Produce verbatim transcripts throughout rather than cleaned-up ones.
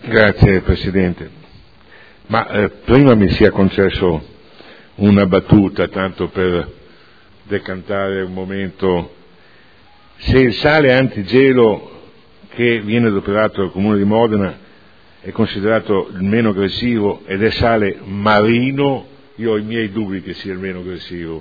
Grazie Presidente. Ma eh, prima mi sia concesso una battuta, tanto per decantare un momento. Se il sale antigelo che viene adoperato dal Comune di Modena è considerato il meno aggressivo ed è sale marino, io ho i miei dubbi che sia il meno aggressivo.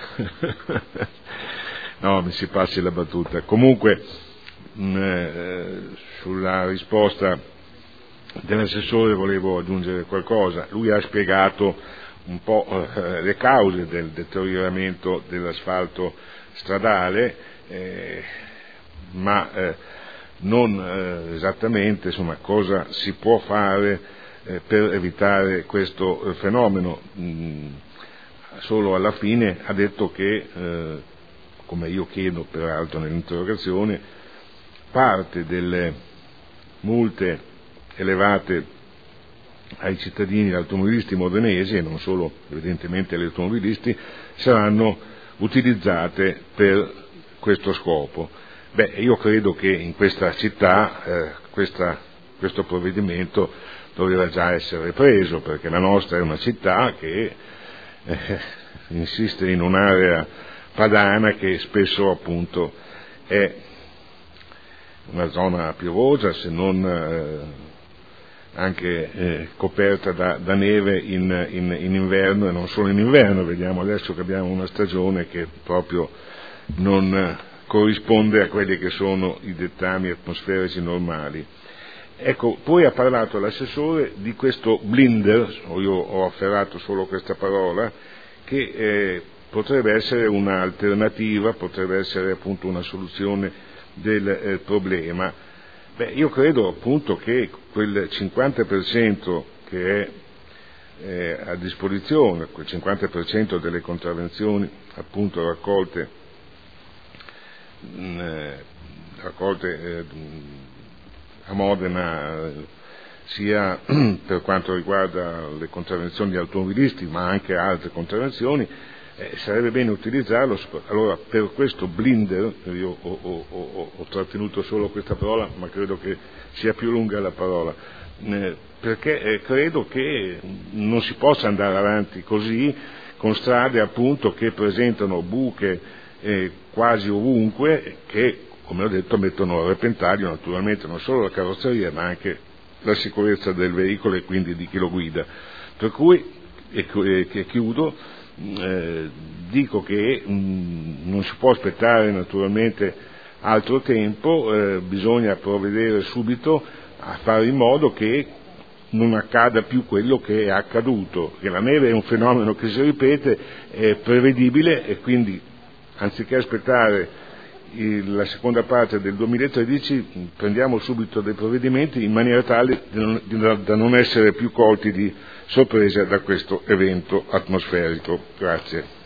No, mi si passi la battuta. Comunque, mh, eh, sulla risposta dell'assessore volevo aggiungere qualcosa. Lui ha spiegato un po' eh, le cause del deterioramento dell'asfalto stradale, eh, ma eh, non eh, esattamente insomma, cosa si può fare eh, per evitare questo eh, fenomeno. Mm, solo alla fine ha detto che, eh, come io chiedo peraltro nell'interrogazione, parte delle multe elevate ai cittadini automobilisti modenesi, e non solo evidentemente agli automobilisti, saranno utilizzate per questo scopo. Beh, io credo che in questa città eh, questa, questo provvedimento doveva già essere preso, perché la nostra è una città che eh, insiste in un'area padana che spesso appunto è una zona piovosa, se non eh, anche eh, coperta da, da neve in, in, in inverno, e non solo in inverno. Vediamo adesso che abbiamo una stagione che proprio non eh, corrisponde a quelli che sono i dettami atmosferici normali. Ecco, poi ha parlato l'assessore di questo blinder, io ho afferrato solo questa parola, che eh, potrebbe essere un'alternativa, potrebbe essere appunto una soluzione del eh, problema. Beh, io credo appunto che quel cinquanta per cento che è eh, a disposizione, quel cinquanta per cento delle contravvenzioni appunto raccolte, mh, raccolte eh, a Modena, eh, sia per quanto riguarda le contravvenzioni di automobilisti ma anche altre contravvenzioni, Eh, sarebbe bene utilizzarlo. Allora, per questo blinder, io ho, ho, ho, ho trattenuto solo questa parola, ma credo che sia più lunga la parola, eh, perché eh, credo che non si possa andare avanti così, con strade appunto che presentano buche eh, quasi ovunque, che, come ho detto, mettono a repentaglio naturalmente non solo la carrozzeria, ma anche la sicurezza del veicolo e quindi di chi lo guida. Per cui, e, e che chiudo, Eh, dico che mh, non si può aspettare naturalmente altro tempo, eh, bisogna provvedere subito a fare in modo che non accada più quello che è accaduto, che la neve è un fenomeno che si ripete, è prevedibile, e quindi anziché aspettare il, la seconda parte del duemilatredici prendiamo subito dei provvedimenti in maniera tale da non, da, da non essere più colti di sorpresa da questo evento atmosferico. Grazie.